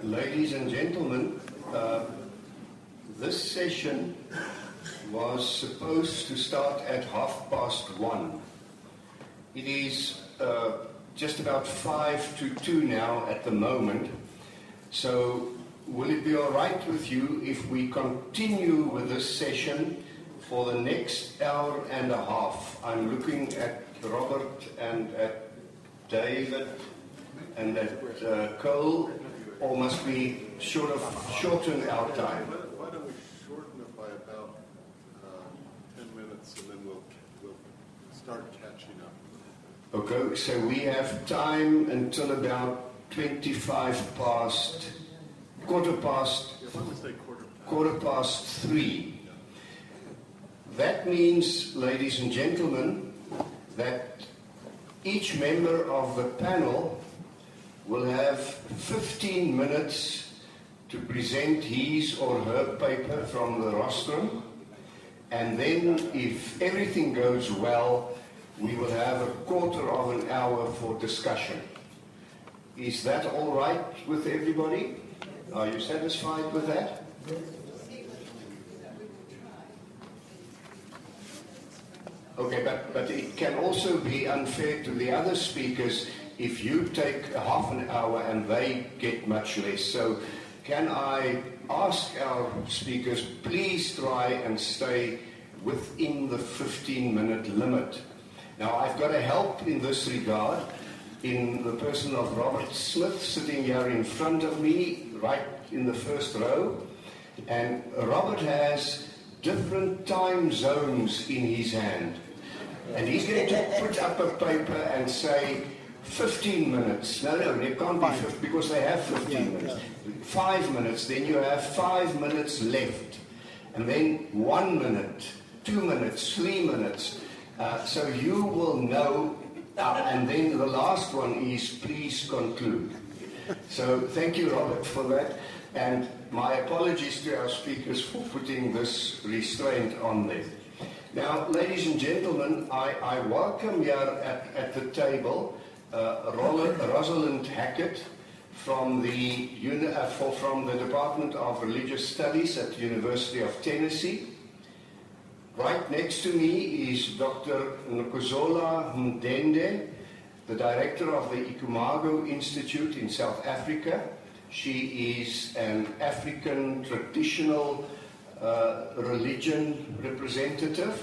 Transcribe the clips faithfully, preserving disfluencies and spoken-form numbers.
Ladies and gentlemen, uh, this session was supposed to start at half past one. It is uh, just about five to two now at the moment. So will it be all right with you if we continue with this session for the next hour and a half? I'm looking at Robert and at David and at uh, Cole. Or must we sort of shorten our time? Why don't we shorten it by about uh, ten minutes, and then we'll, we'll start catching up. Okay, so we have time until about twenty-five past, quarter past, Yeah, why don't we say quarter past? quarter past three. That means, ladies and gentlemen, that each member of the panel will have fifteen minutes to present his or her paper from the rostrum, and then if everything goes well, we will have a quarter of an hour for discussion. Is that all right with everybody? Are you satisfied with that? Okay, but, but it can also be unfair to the other speakers if you take a half an hour and they get much less. So can I ask our speakers, please try and stay within the fifteen minute limit. Now I've got a help in this regard in the person of Robert Smith sitting here in front of me, right in the first row. And Robert has different time zones in his hand. And he's going to put up a paper and say, fifteen minutes. No, no, it can't be fifteen because they have fifteen minutes. Five minutes, then you have five minutes left. And then one minute, two minutes, three minutes. Uh, so you will know. Uh, and then the last one is please conclude. So thank you, Robert, for that. And my apologies to our speakers for putting this restraint on them. Now, ladies and gentlemen, I, I welcome here at, at the table Uh, Rosalind Hackett from the, uh, for, from the Department of Religious Studies at the University of Tennessee. Right next to me is Doctor Nkozola Mdende, the director of the Ikumago Institute in South Africa. She is an African traditional uh, religion representative.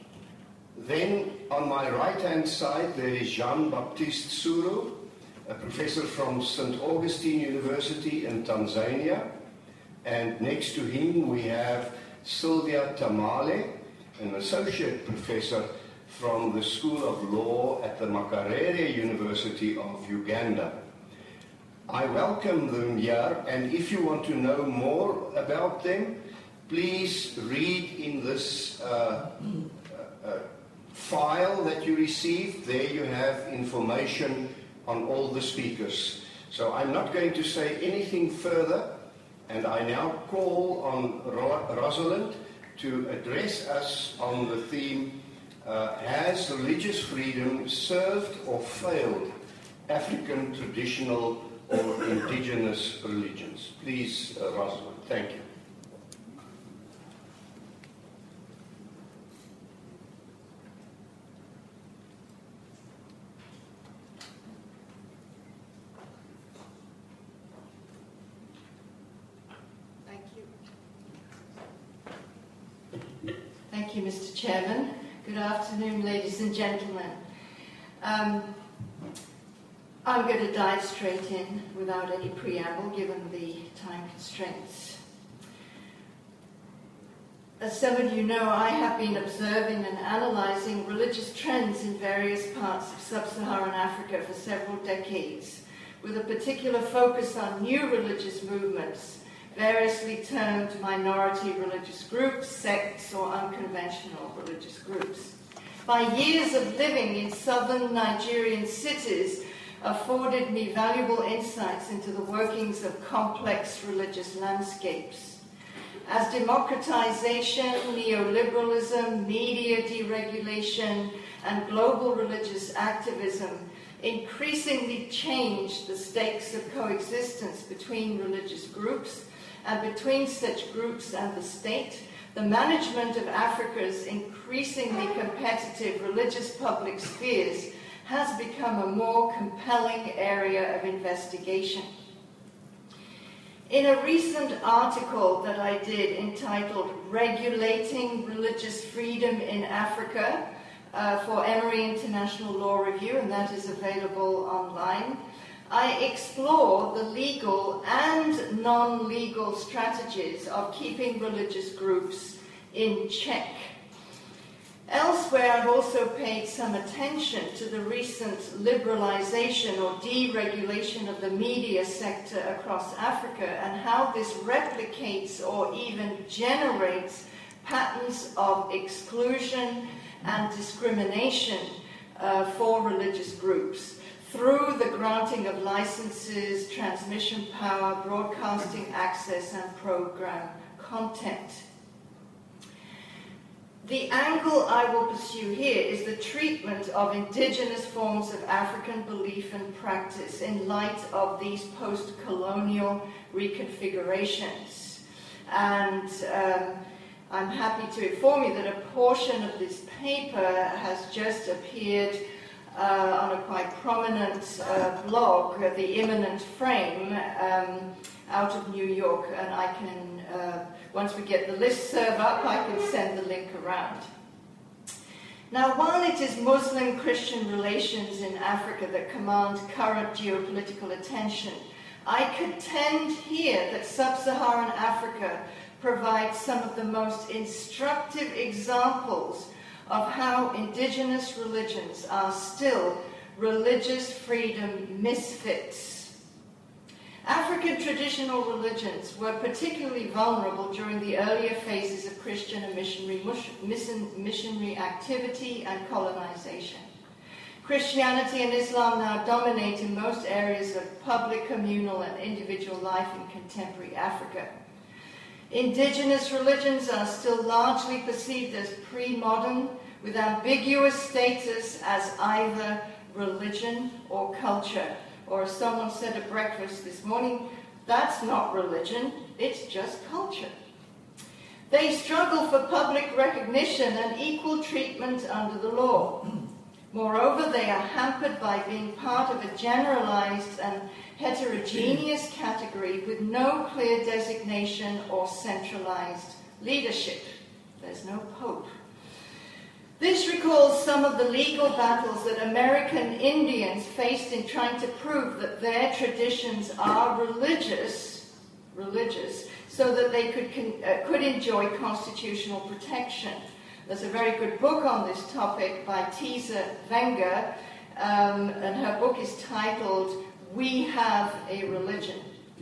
Then, on my right-hand side, there is Jean-Baptiste Suru, a professor from Saint Augustine University in Tanzania. And next to him, we have Sylvia Tamale, an associate professor from the School of Law at the Makerere University of Uganda. I welcome them here, and if you want to know more about them, please read in this uh, uh, file that you received. There you have information on all the speakers. So I'm not going to say anything further, and I now call on Ro- Rosalind to address us on the theme, uh, has religious freedom served or failed African traditional or indigenous religions? Please, uh, Rosalind, thank you. Thank you, Mister Chairman. Good afternoon, ladies and gentlemen. Um, I'm going to dive straight in without any preamble, given the time constraints. As some of you know, I have been observing and analyzing religious trends in various parts of sub-Saharan Africa for several decades, with a particular focus on new religious movements, variously termed minority religious groups, sects, or unconventional religious groups. My years of living in southern Nigerian cities afforded me valuable insights into the workings of complex religious landscapes. As democratization, neoliberalism, media deregulation, and global religious activism increasingly change the stakes of coexistence between religious groups and between such groups and the state, the management of Africa's increasingly competitive religious public spheres has become a more compelling area of investigation. In a recent article that I did entitled Regulating Religious Freedom in Africa uh, for Emory International Law Review, and that is available online, I explore the legal and non-legal strategies of keeping religious groups in check. Elsewhere, I've also paid some attention to the recent liberalization or deregulation of the media sector across Africa and how this replicates or even generates patterns of exclusion and discrimination uh, for religious groups through the granting of licenses, transmission power, broadcasting access, and program content. The angle I will pursue here is the treatment of indigenous forms of African belief and practice in light of these post-colonial reconfigurations. And um, I'm happy to inform you that a portion of this paper has just appeared uh, on a quite prominent uh, blog, uh, The Immanent Frame, um, out of New York, and I can, uh, once we get the listserv up, I can send the link around. Now, while it is Muslim-Christian relations in Africa that command current geopolitical attention, I contend here that sub-Saharan Africa provides some of the most instructive examples of how indigenous religions are still religious freedom misfits. African traditional religions were particularly vulnerable during the earlier phases of Christian and missionary, missionary activity and colonization. Christianity and Islam now dominate in most areas of public, communal, and individual life in contemporary Africa. Indigenous religions are still largely perceived as pre-modern, with ambiguous status as either religion or culture. Or as someone said at breakfast this morning, that's not religion, it's just culture. They struggle for public recognition and equal treatment under the law. Moreover, they are hampered by being part of a generalized and heterogeneous category with no clear designation or centralized leadership. There's no pope. This recalls some of the legal battles that American Indians faced in trying to prove that their traditions are religious, religious, so that they could, uh, could enjoy constitutional protection. There's a very good book on this topic by Tisa Wenger, um, and her book is titled We Have a Religion.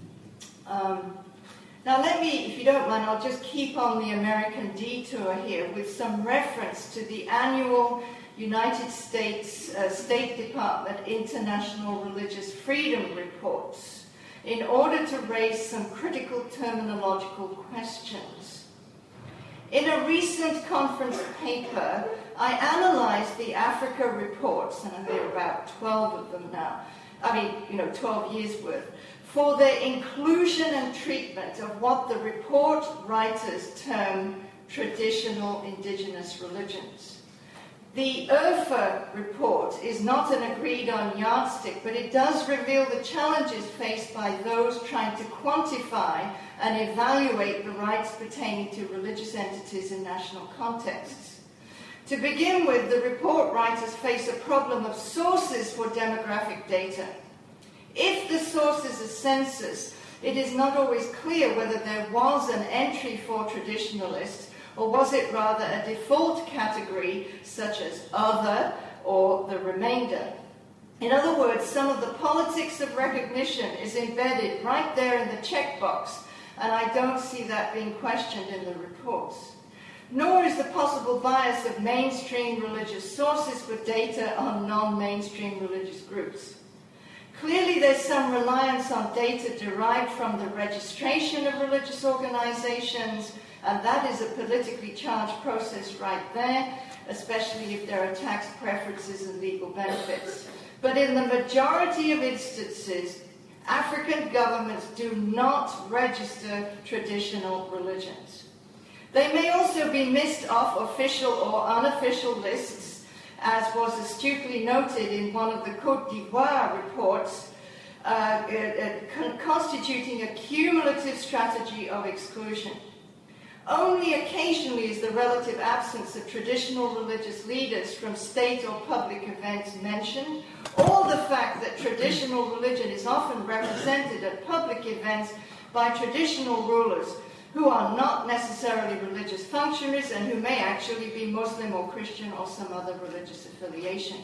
Um, Now let me, if you don't mind, I'll just keep on the American detour here with some reference to the annual United States uh, State Department International Religious Freedom Reports in order to raise some critical terminological questions. In a recent conference paper, I analyzed the Africa reports, and there are about twelve of them now, I mean, you know, twelve years worth, for their inclusion and treatment of what the report writers term traditional indigenous religions. The I R F A report is not an agreed-on yardstick, but it does reveal the challenges faced by those trying to quantify and evaluate the rights pertaining to religious entities in national contexts. To begin with, the report writers face a problem of sources for demographic data. If the source is a census, it is not always clear whether there was an entry for traditionalists, or was it rather a default category such as other or the remainder. In other words, some of the politics of recognition is embedded right there in the checkbox, and I don't see that being questioned in the reports. Nor is the possible bias of mainstream religious sources for data on non-mainstream religious groups. Clearly, there's some reliance on data derived from the registration of religious organizations, and that is a politically charged process right there, especially if there are tax preferences and legal benefits. But in the majority of instances, African governments do not register traditional religions. They may also be missed off official or unofficial lists, as was astutely noted in one of the Côte d'Ivoire reports, uh, uh, uh, constituting a cumulative strategy of exclusion. Only occasionally is the relative absence of traditional religious leaders from state or public events mentioned, or the fact that traditional religion is often represented at public events by traditional rulers who are not necessarily religious functionaries and who may actually be Muslim or Christian or some other religious affiliation.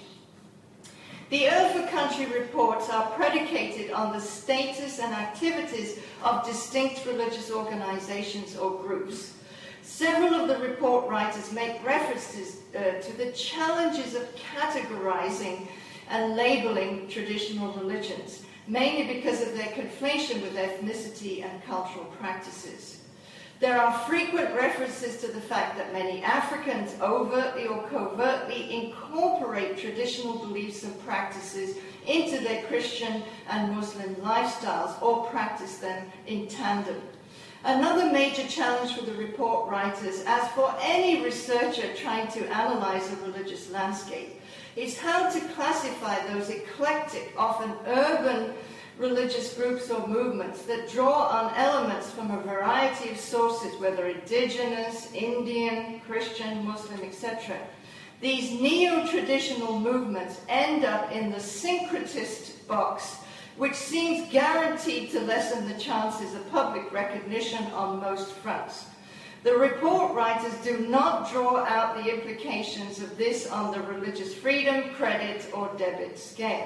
The I R F A country reports are predicated on the status and activities of distinct religious organizations or groups. Several of the report writers make references uh, to the challenges of categorizing and labeling traditional religions, mainly because of their conflation with ethnicity and cultural practices. There are frequent references to the fact that many Africans overtly or covertly incorporate traditional beliefs and practices into their Christian and Muslim lifestyles or practice them in tandem. Another major challenge for the report writers, as for any researcher trying to analyze a religious landscape, is how to classify those eclectic, often urban religious groups or movements that draw on elements from a variety of sources, whether indigenous, Indian, Christian, Muslim, et cetera. These neo-traditional movements end up in the syncretist box, which seems guaranteed to lessen the chances of public recognition on most fronts. The report writers do not draw out the implications of this on the religious freedom, credit, or debit scale.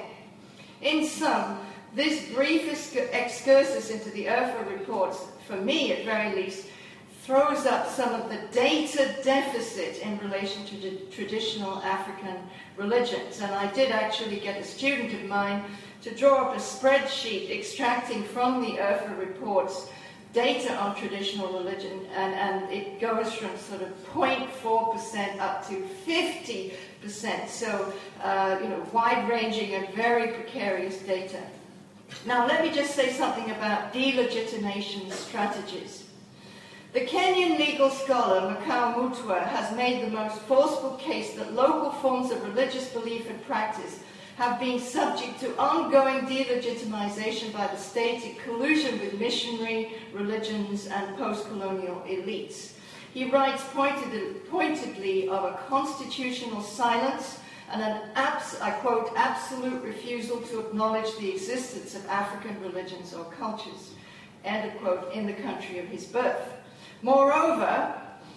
In sum, this brief excursus into the I R F A reports, for me at very least, throws up some of the data deficit in relation to the traditional African religions. And I did actually get a student of mine to draw up a spreadsheet extracting from the I R F A reports data on traditional religion, and, and it goes from sort of zero point four percent up to fifty percent. So, uh, you know, wide-ranging and very precarious data. Now, let me just say something about delegitimation strategies. The Kenyan legal scholar Makau Mutua has made the most forceful case that local forms of religious belief and practice have been subject to ongoing delegitimization by the state in collusion with missionary religions and post-colonial elites. He writes pointedly, pointedly of a constitutional silence and an, abs- I quote, absolute refusal to acknowledge the existence of African religions or cultures, end of quote, in the country of his birth. Moreover,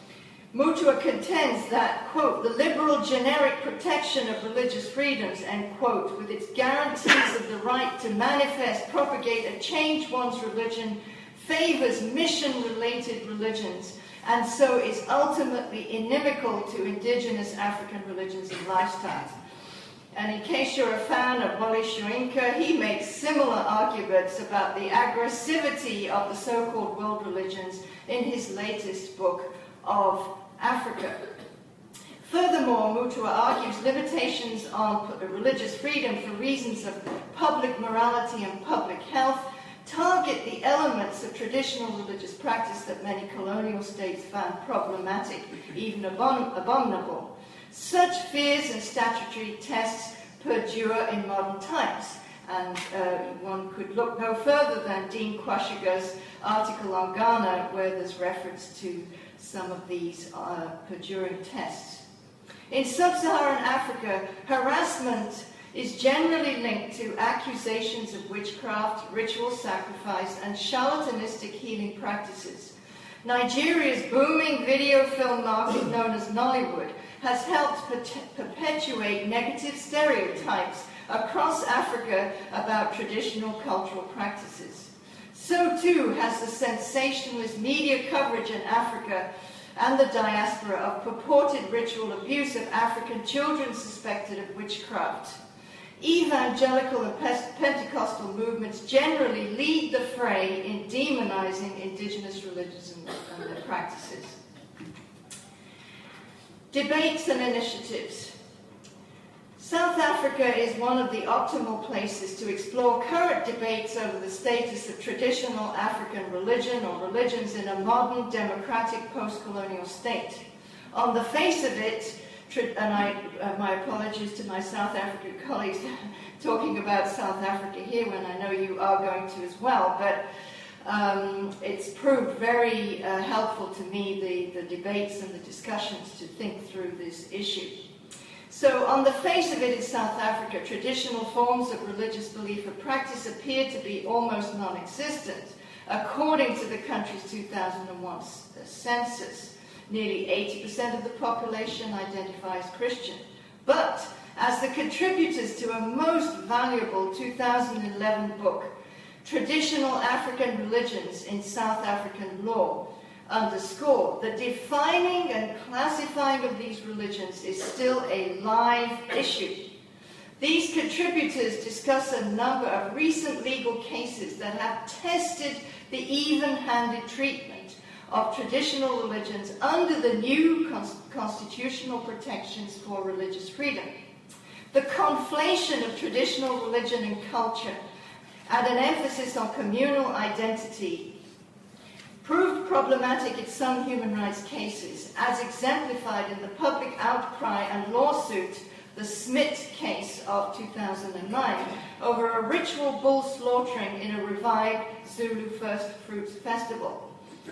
Mutua contends that, quote, the liberal generic protection of religious freedoms, end quote, with its guarantees of the right to manifest, propagate, and change one's religion, favors mission-related religions, and so is ultimately inimical to indigenous African religions and lifestyles. And in case you're a fan of Wole Soyinka, he makes similar arguments about the aggressivity of the so-called world religions in his latest book of Africa. Furthermore, Mutua argues limitations on religious freedom for reasons of public morality and public health target the elements of traditional religious practice that many colonial states found problematic, even abom- abominable. Such fears and statutory tests perdure in modern times, and uh, one could look no further than Dean Kwashiga's article on Ghana, where there's reference to some of these uh, perduring tests. In sub-Saharan Africa, harassment is generally linked to accusations of witchcraft, ritual sacrifice, and charlatanistic healing practices. Nigeria's booming video film market, known as Nollywood, has helped per- perpetuate negative stereotypes across Africa about traditional cultural practices. So too has the sensationalist media coverage in Africa and the diaspora of purported ritual abuse of African children suspected of witchcraft. Evangelical and Pentecostal movements generally lead the fray in demonizing indigenous religions and, and their practices. Debates and initiatives. South Africa is one of the optimal places to explore current debates over the status of traditional African religion or religions in a modern, democratic, post-colonial state. On the face of it, and I, uh, my apologies to my South African colleagues talking about South Africa here when I know you are going to as well, but um, it's proved very uh, helpful to me, the, the debates and the discussions, to think through this issue. So on the face of it in South Africa, traditional forms of religious belief or practice appear to be almost non-existent, according to the country's two thousand one census. Nearly eighty percent of the population identify as Christian. But as the contributors to a most valuable two thousand eleven book, Traditional African Religions in South African Law, underscore, the defining and classifying of these religions is still a live issue. These contributors discuss a number of recent legal cases that have tested the even-handed treatment of traditional religions under the new cons- constitutional protections for religious freedom. The conflation of traditional religion and culture and an emphasis on communal identity proved problematic in some human rights cases, as exemplified in the public outcry and lawsuit, the Smith case of two thousand nine, over a ritual bull slaughtering in a revived Zulu First Fruits festival.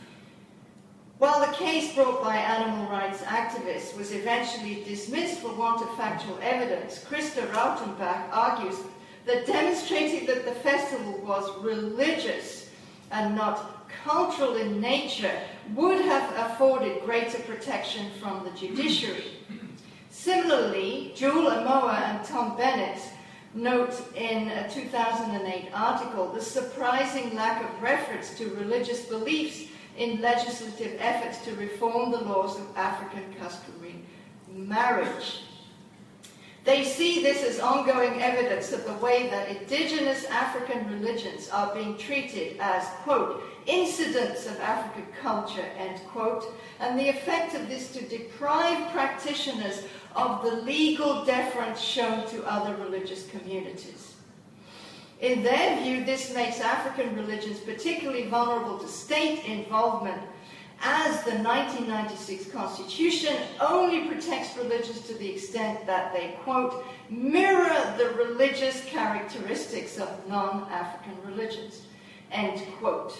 While the case brought by animal rights activists was eventually dismissed for want of factual evidence, Christa Rautenbach argues that demonstrating that the festival was religious and not cultural in nature would have afforded greater protection from the judiciary. Similarly, Jewel Amoa and Tom Bennett note in a two thousand eight article the surprising lack of reference to religious beliefs in legislative efforts to reform the laws of African customary marriage. They see this as ongoing evidence of the way that indigenous African religions are being treated as, quote, incidents of African culture, end quote, and the effect of this to deprive practitioners of the legal deference shown to other religious communities. In their view, this makes African religions particularly vulnerable to state involvement, as the nineteen ninety-six Constitution only protects religions to the extent that they, quote, mirror the religious characteristics of non-African religions, end quote.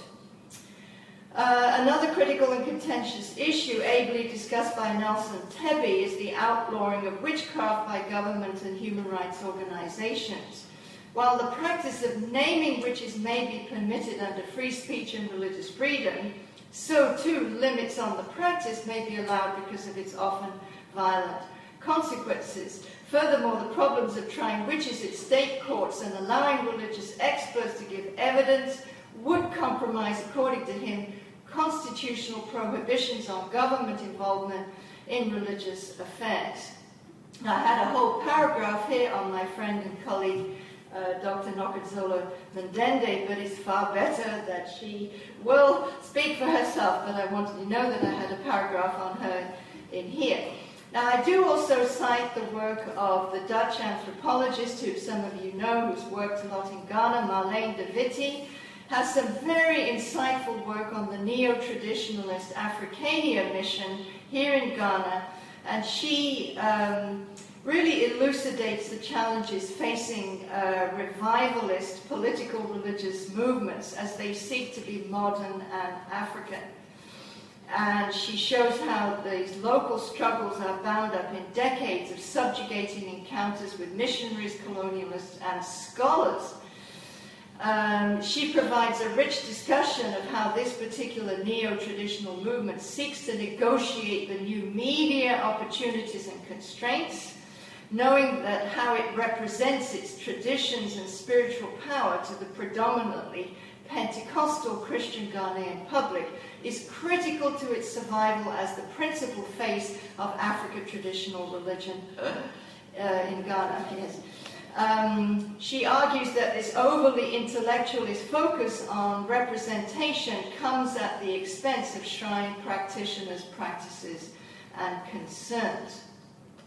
Uh, another critical and contentious issue ably discussed by Nelson Tebbe is the outlawing of witchcraft by government and human rights organizations. While the practice of naming witches may be permitted under free speech and religious freedom, so too limits on the practice may be allowed because of its often violent consequences. Furthermore, the problems of trying witches at state courts and allowing religious experts to give evidence would compromise, according to him, constitutional prohibitions on government involvement in religious affairs. I had a whole paragraph here on my friend and colleague Uh, Doctor Nokadzolo Mndende, but it's far better that she will speak for herself, but I wanted you to know that I had a paragraph on her in here. Now, I do also cite the work of the Dutch anthropologist, who some of you know, who's worked a lot in Ghana, Marlene de Witte, has some very insightful work on the neo-traditionalist Africania mission here in Ghana, and she um, really elucidates the challenges facing uh, revivalist political religious movements as they seek to be modern and African. And she shows how these local struggles are bound up in decades of subjugating encounters with missionaries, colonialists, and scholars. Um, she provides a rich discussion of how this particular neo-traditional movement seeks to negotiate the new media opportunities and constraints, knowing that how it represents its traditions and spiritual power to the predominantly Pentecostal Christian Ghanaian public is critical to its survival as the principal face of African traditional religion uh, in Ghana. Yes. Um, she argues that this overly intellectualist focus on representation comes at the expense of shrine practitioners' practices and concerns.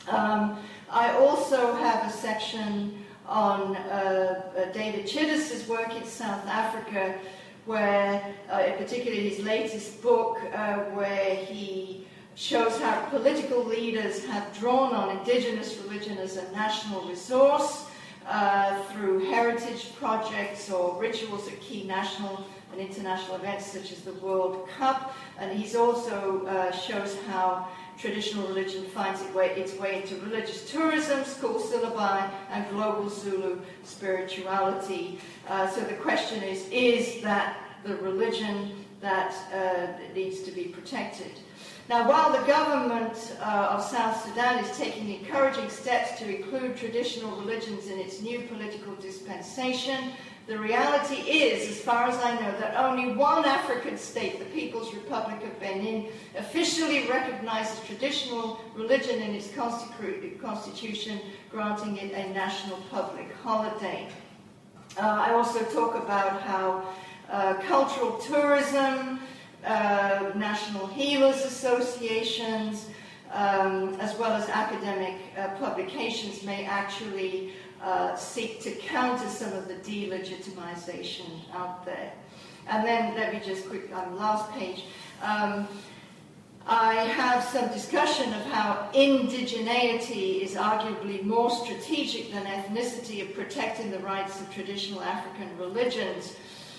Um, I also have a section on uh, David Chittis's work in South Africa, where, uh, in particular his latest book, uh, where he shows how political leaders have drawn on indigenous religion as a national resource uh, through heritage projects or rituals at key national and international events such as the World Cup. And he also uh, shows how traditional religion finds its way, its way into religious tourism, school syllabi, and global Zulu spirituality. Uh, so the question is, is that the religion that uh, needs to be protected? Now, while the government uh, of South Sudan is taking encouraging steps to include traditional religions in its new political dispensation, the reality is, as far as I know, that only one African state, the People's Republic of Benin, officially recognizes traditional religion in its constitution, granting it a national public holiday. Uh, I also talk about how uh, cultural tourism, uh, national healers associations, um, as well as academic uh, publications may actually Uh, seek to counter some of the delegitimization out there. And then, let me just quick, on the last page, um, I have some discussion of how indigeneity is arguably more strategic than ethnicity of protecting the rights of traditional African religions.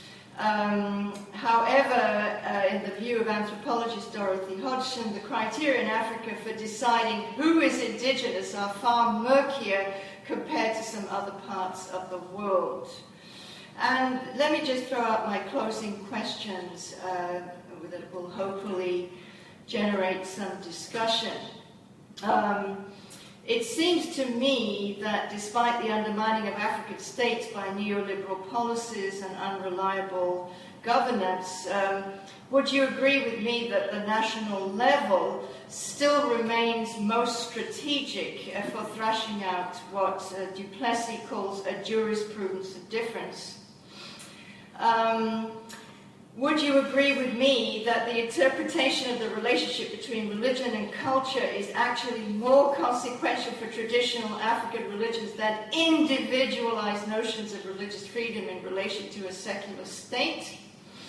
Um, however, uh, in the view of anthropologist Dorothy Hodgson, the criteria in Africa for deciding who is indigenous are far murkier compared to some other parts of the world. And let me just throw out my closing questions uh, that will hopefully generate some discussion. Um, it seems to me that despite the undermining of African states by neoliberal policies and unreliable governance, um, would you agree with me that the national level still remains most strategic uh, for thrashing out what uh, Duplessis calls a jurisprudence of difference? Um, would you agree with me that the interpretation of the relationship between religion and culture is actually more consequential for traditional African religions than individualized notions of religious freedom in relation to a secular state?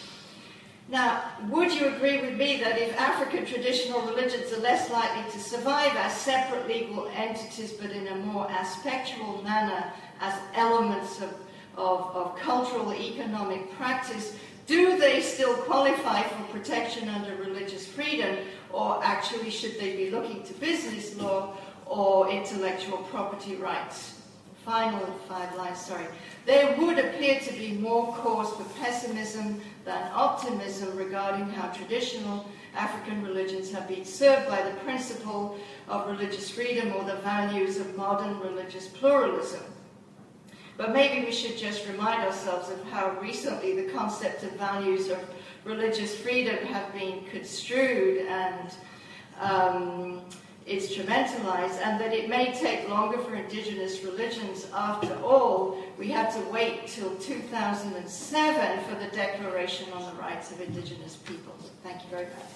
Now, would you agree with me that if African traditional religions are less likely to survive as separate legal entities, but in a more aspectual manner as elements of, of, of cultural economic practice, do they still qualify for protection under religious freedom, or actually should they be looking to business law or intellectual property rights? Final five lines, sorry. There would appear to be more cause for pessimism than optimism regarding how traditional African religions have been served by the principle of religious freedom or the values of modern religious pluralism. But maybe we should just remind ourselves of how recently the concept of values of religious freedom have been construed and um, instrumentalized, and that it may take longer for indigenous religions. After all, we had to wait till two thousand seven for the Declaration on the Rights of Indigenous Peoples. Thank you very much.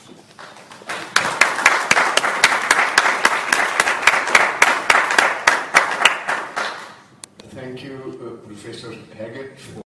Thank you, uh, Professor Haggett, for